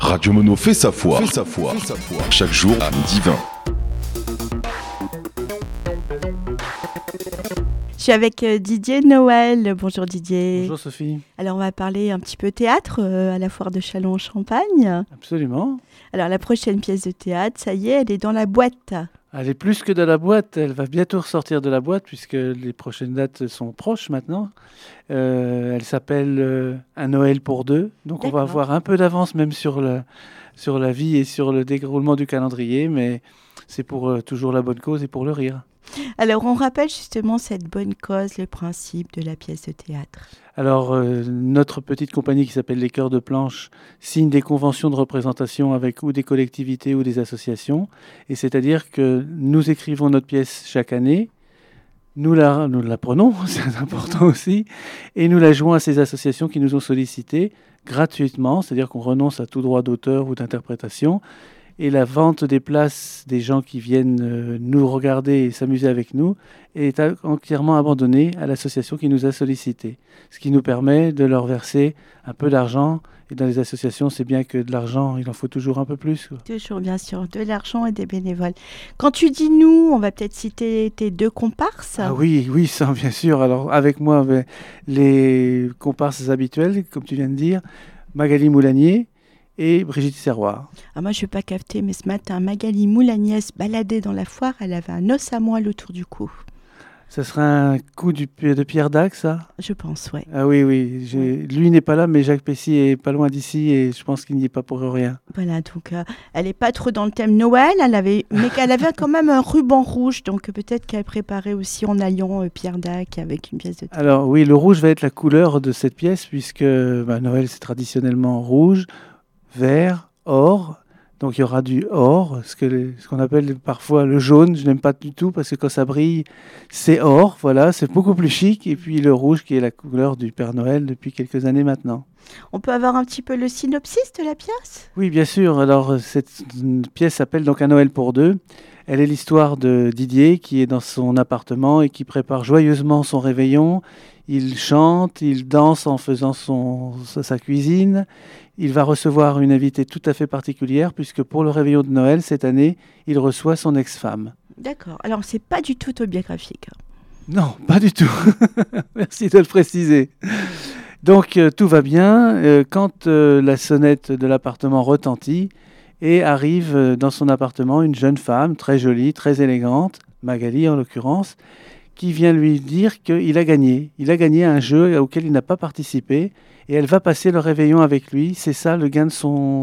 Radio Mono fait sa foi. Chaque jour à 12h20. Je suis avec Didier Noël. Bonjour Didier. Bonjour Sophie. Alors on va parler un petit peu théâtre à la foire de Châlons-en-Champagne. Absolument. Alors la prochaine pièce de théâtre, ça y est, elle est dans la boîte. Elle est plus que dans la boîte, elle va bientôt ressortir de la boîte puisque les prochaines dates sont proches maintenant. Elle s'appelle Un Noël pour deux. Donc D'accord. on va avoir un peu d'avance même sur la vie et sur le déroulement du calendrier, mais c'est pour toujours la bonne cause et pour le rire. Alors on rappelle justement cette bonne cause, le principe de la pièce de théâtre. Alors, notre petite compagnie qui s'appelle Les Chœurs de Planche signe des conventions de représentation avec ou des collectivités ou des associations. Et c'est-à-dire que nous écrivons notre pièce chaque année, nous la prenons, c'est important aussi, et nous la jouons à ces associations qui nous ont sollicité gratuitement, c'est-à-dire qu'on renonce à tout droit d'auteur ou d'interprétation. Et la vente des places des gens qui viennent nous regarder et s'amuser avec nous est entièrement abandonnée à l'association qui nous a sollicité. Ce qui nous permet de leur verser un peu d'argent. Et dans les associations, c'est bien que de l'argent, il en faut toujours un peu plus. Toujours bien sûr, de l'argent et des bénévoles. Quand tu dis nous, on va peut-être citer tes deux comparses. Ah oui, ça bien sûr. Alors avec moi, les comparses habituels, comme tu viens de dire, Magali Moulanier et Brigitte Serroir. Ah, moi, je ne vais pas capter, mais ce matin, Magali Moulanier se baladait dans la foire, elle avait un os à moelle autour du cou. Ça sera un coup de Pierre Dac, ça ? Je pense, ouais. Ah oui. Lui n'est pas là, mais Jacques Pessy est pas loin d'ici et je pense qu'il n'y est pas pour rien. Voilà, donc elle n'est pas trop dans le thème Noël, mais qu'elle avait quand même un ruban rouge, donc peut-être qu'elle préparait aussi en alliant Pierre Dac avec une pièce de théâtre. Alors oui, le rouge va être la couleur de cette pièce puisque Noël c'est traditionnellement rouge, vert, or. Donc il y aura du or, ce qu'on appelle parfois le jaune. Je n'aime pas du tout parce que quand ça brille, c'est or. Voilà, c'est beaucoup plus chic. Et puis le rouge qui est la couleur du Père Noël depuis quelques années maintenant. On peut avoir un petit peu le synopsis de la pièce ? Oui, bien sûr. Alors cette pièce s'appelle donc Un Noël pour deux. Elle est l'histoire de Didier qui est dans son appartement et qui prépare joyeusement son réveillon. Il chante, il danse en faisant sa cuisine. Il va recevoir une invitée tout à fait particulière puisque pour le réveillon de Noël, cette année, il reçoit son ex-femme. D'accord. Alors, c'est pas du tout autobiographique. Non, pas du tout. Merci de le préciser. Donc, tout va bien. Quand la sonnette de l'appartement retentit et arrive dans son appartement une jeune femme très jolie, très élégante, Magali en l'occurrence, qui vient lui dire qu'il a gagné. Il a gagné un jeu auquel il n'a pas participé et elle va passer le réveillon avec lui. C'est ça le gain de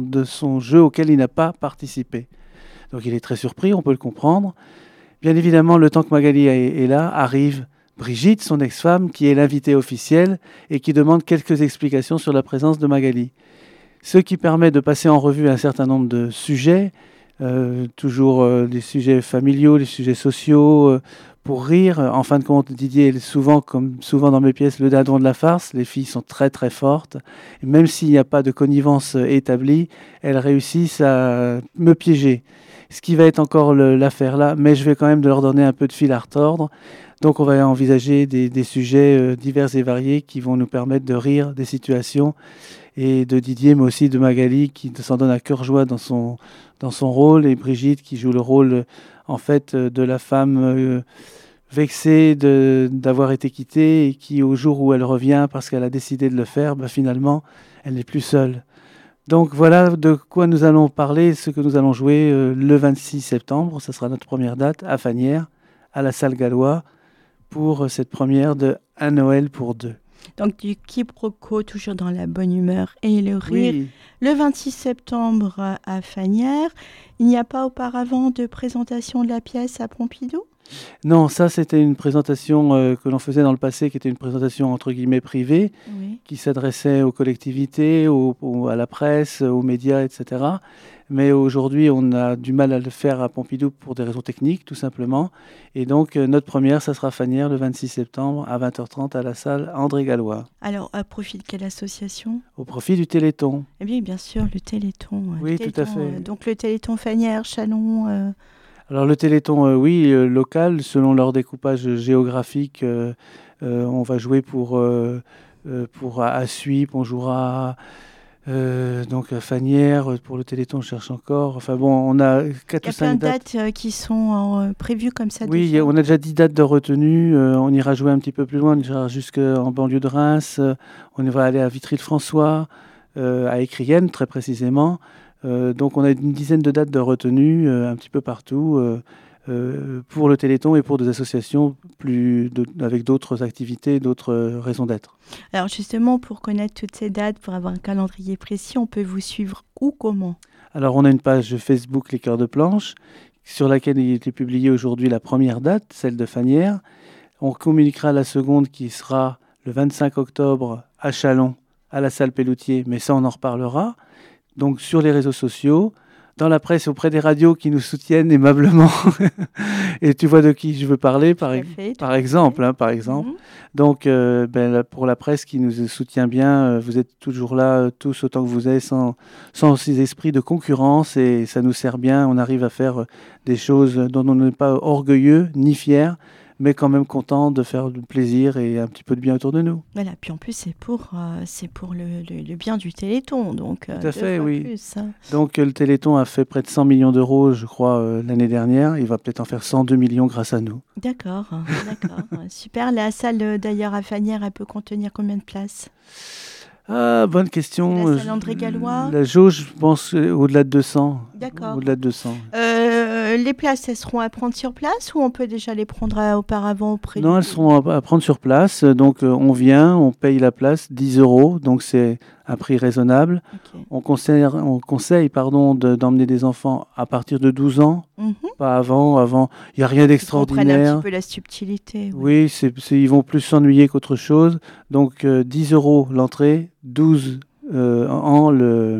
son jeu auquel il n'a pas participé. Donc il est très surpris, on peut le comprendre. Bien évidemment, le temps que Magali est là, arrive Brigitte, son ex-femme, qui est l'invitée officielle et qui demande quelques explications sur la présence de Magali. Ce qui permet de passer en revue un certain nombre de sujets, toujours des sujets familiaux, des sujets sociaux, pour rire. En fin de compte, Didier est souvent, comme souvent dans mes pièces, le dindon de la farce. Les filles sont très très fortes. Et même s'il n'y a pas de connivence établie, elles réussissent à me piéger. Ce qui va être encore l'affaire là, mais je vais quand même leur donner un peu de fil à retordre. Donc on va envisager des sujets divers et variés qui vont nous permettre de rire des situations et de Didier, mais aussi de Magali qui s'en donne à cœur joie dans son rôle, et Brigitte qui joue le rôle en fait de la femme vexée d'avoir été quittée et qui au jour où elle revient parce qu'elle a décidé de le faire, finalement elle n'est plus seule. Donc voilà de quoi nous allons parler, ce que nous allons jouer le 26 septembre, ça sera notre première date à Fagnières, à la salle Gallois, pour cette première de Un Noël pour deux. Donc du quiproquo, toujours dans la bonne humeur et le rire. Oui. Le 26 septembre à Fagnières, il n'y a pas auparavant de présentation de la pièce à Pompidou ? Non, ça c'était une présentation que l'on faisait dans le passé, qui était une présentation entre guillemets privée, Oui. qui s'adressait aux collectivités, à la presse, aux médias, etc. Mais aujourd'hui, on a du mal à le faire à Pompidou pour des raisons techniques, tout simplement. Et donc, notre première, ça sera Fagnières le 26 septembre à 20h30 à la salle André Gallois. Alors, à profit de quelle association ? Au profit du Téléthon. Eh bien sûr, le Téléthon. Oui, le tout à Téléthon, fait. donc le Téléthon Fagnières, Châlons... Alors le Téléthon, oui, local, selon leur découpage géographique, on va jouer pour Assuip, on jouera Donc à Fagnières, pour le Téléthon, je cherche encore. Enfin bon, on a 4 Il y ou a 5 plein de dates. dates qui sont prévues comme ça Oui, déjà. on a déjà 10 dates de retenue. On ira jouer un petit peu plus loin, on ira jusqu'en banlieue de Reims. On va aller à Vitry-le-François, à Écrienne très précisément. Donc on a une dizaine de dates de retenue un petit peu partout pour le Téléthon et pour des associations avec d'autres activités, d'autres raisons d'être. Alors justement, pour connaître toutes ces dates, pour avoir un calendrier précis, on peut vous suivre où, comment? Alors on a une page Facebook Les Cœurs de Planche sur laquelle il était publié aujourd'hui la première date, celle de Fagnières. On communiquera la seconde qui sera le 25 octobre à Châlons, à la salle Pelloutier, mais ça on en reparlera. Donc sur les réseaux sociaux, dans la presse, auprès des radios qui nous soutiennent aimablement. Et tu vois de qui je veux parler, par exemple. Mhm. Donc pour la presse qui nous soutient bien, vous êtes toujours là, tous autant que vous êtes, sans ces esprits de concurrence, et ça nous sert bien. On arrive à faire des choses dont on n'est pas orgueilleux ni fier, mais quand même content de faire du plaisir et un petit peu de bien autour de nous. Voilà, puis en plus, c'est pour le bien du Téléthon, donc Tout à deux fait, fois oui. plus, hein. Donc le Téléthon a fait près de 100 millions d'euros, je crois, l'année dernière. Il va peut-être en faire 102 millions grâce à nous. D'accord. Super. La salle, d'ailleurs, à Fagnières, elle peut contenir combien de places? Ah, bonne question. La salle André Gallois? La jauge, je pense, au-delà de 200. D'accord. Au-delà de 200. Les places, elles seront à prendre sur place ou on peut déjà les prendre auparavant auprès Non, elles seront à prendre sur place. Donc, on vient, on paye la place, 10 €. Donc, c'est un prix raisonnable. Okay. On conseille d'emmener des enfants à partir de 12 ans, pas avant. Il n'y a rien d'extraordinaire. Ils comprennent un petit peu la subtilité. Oui, ils vont plus s'ennuyer qu'autre chose. Donc, 10 € l'entrée, 12 ans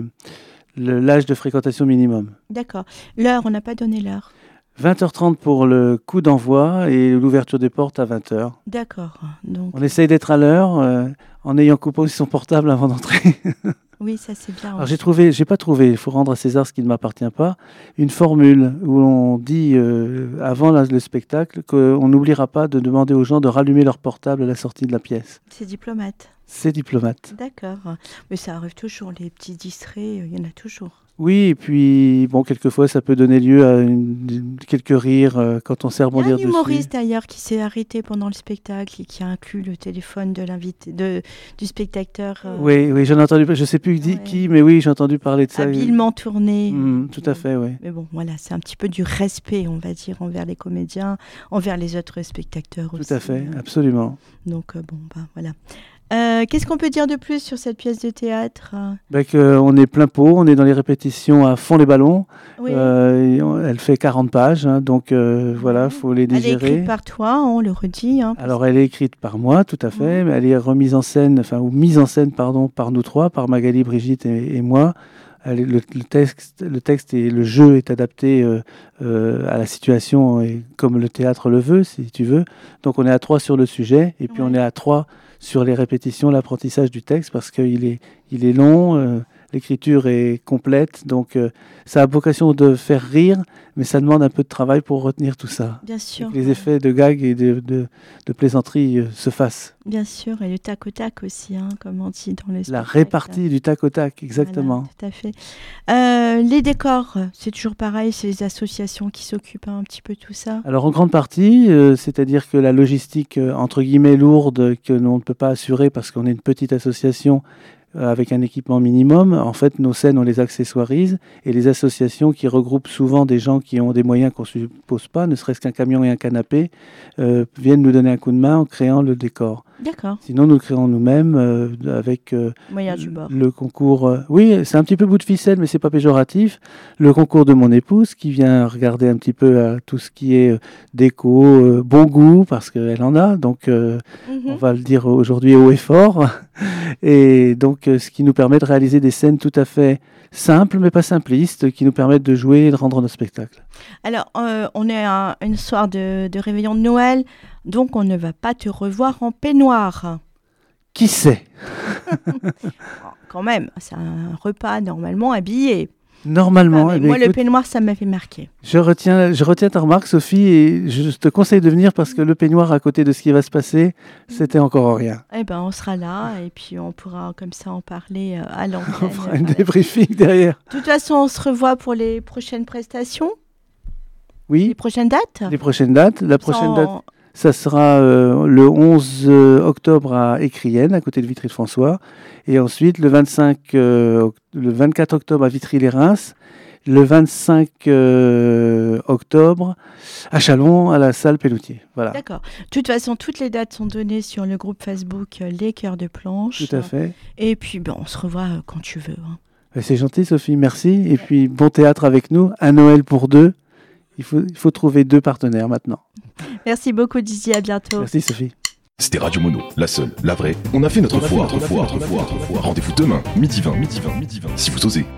l'âge de fréquentation minimum. D'accord. L'heure, on n'a pas donné l'heure. 20h30 pour le coup d'envoi et l'ouverture des portes à 20h. D'accord. Donc... On essaye d'être à l'heure en ayant coupé son portable avant d'entrer. Oui, ça c'est bien. Alors j'ai pas trouvé, il faut rendre à César ce qui ne m'appartient pas, une formule où on dit avant le spectacle qu'on n'oubliera pas de demander aux gens de rallumer leur portable à la sortie de la pièce. C'est diplomate. C'est diplomate. D'accord. Mais ça arrive toujours, les petits distraits, il y en a toujours. Oui, et puis, bon, quelquefois, ça peut donner lieu à quelques rires quand on sait rebondir dessus. Il y a un humoriste d'ailleurs qui s'est arrêté pendant le spectacle et qui a inclus le téléphone de l'invité, du spectateur. Oui, j'en ai entendu, je ne sais plus qui, mais oui, j'ai entendu parler de ça. Habilement tourné. Tout à fait, oui. Mais bon, voilà, c'est un petit peu du respect, on va dire, envers les comédiens, envers les autres spectateurs aussi. Tout à fait, absolument. Donc, voilà. Qu'est-ce qu'on peut dire de plus sur cette pièce de théâtre? On est plein pot, on est dans les répétitions à fond les ballons. Oui. Elle fait 40 pages, hein, donc voilà, il faut les digérer. Elle est écrite par toi, on le redit. Hein, alors elle est écrite par moi, tout à fait, mais elle est mise en scène par nous trois, par Magali, Brigitte et moi. Le texte et le jeu est adapté à la situation et comme le théâtre le veut, si tu veux. Donc on est à 3 sur le sujet et puis on est à 3 sur les répétitions, l'apprentissage du texte parce qu'il est long, l'écriture est complète, donc ça a vocation de faire rire, mais ça demande un peu de travail pour retenir tout ça. Bien sûr. Que les effets de gag et de plaisanterie se fassent. Bien sûr, et le tac au tac aussi, hein, comme on dit dans les spectacles. La répartie du tac au tac, exactement. Voilà, tout à fait. Les décors, c'est toujours pareil, c'est les associations qui s'occupent un petit peu de tout ça. Alors en grande partie, c'est-à-dire que la logistique entre guillemets lourde que l'on ne peut pas assurer parce qu'on est une petite association avec un équipement minimum, en fait nos scènes on les accessoirise et les associations qui regroupent souvent des gens qui ont des moyens qu'on ne suppose pas, ne serait-ce qu'un camion et un canapé, viennent nous donner un coup de main en créant le décor. D'accord. Sinon, nous le créons nous-mêmes avec le concours. Oui, c'est un petit peu bout de ficelle, mais c'est pas péjoratif. Le concours de mon épouse qui vient regarder un petit peu à tout ce qui est déco, bon goût, parce qu'elle en a. Donc, on va le dire aujourd'hui haut et fort. Et donc, ce qui nous permet de réaliser des scènes tout à fait simples, mais pas simplistes, qui nous permettent de jouer et de rendre nos spectacles. Alors, on est à une soirée de réveillon de Noël, donc on ne va pas te revoir en peignoir. Qui sait? Quand même, c'est un repas normalement habillé. Normalement. Eh bien, moi, le écoute, peignoir, ça m'avait marqué. je retiens ta remarque, Sophie, et je te conseille de venir parce que le peignoir à côté de ce qui va se passer, c'était encore rien. Eh ben, on sera là et puis on pourra comme ça en parler à On l'antenne. fera une débriefing derrière. De toute façon, on se revoit pour les prochaines prestations, les Oui, prochaines dates. les prochaines dates. La prochaine date, Sans- ça sera le 11 octobre à Écrienne, à côté de Vitry-de-François. Et ensuite, le 24 octobre à Vitry-les-Reims. Le 25 octobre à Châlons, à la salle Pelloutier. Voilà, D'accord. De toute façon, toutes les dates sont données sur le groupe Facebook Les Cœurs de Planche. tout à fait. Et puis, on se revoit quand tu veux. Hein. C'est gentil, Sophie, merci. Et puis, bon théâtre avec nous. Un Noël pour deux. Il faut trouver 2 partenaires maintenant. Merci beaucoup, Dizzy. À bientôt. Merci, Sophie. C'était Radio Mono, la seule, la vraie. On a fait notre foire. Rendez-vous demain, midi 20, si vous osez.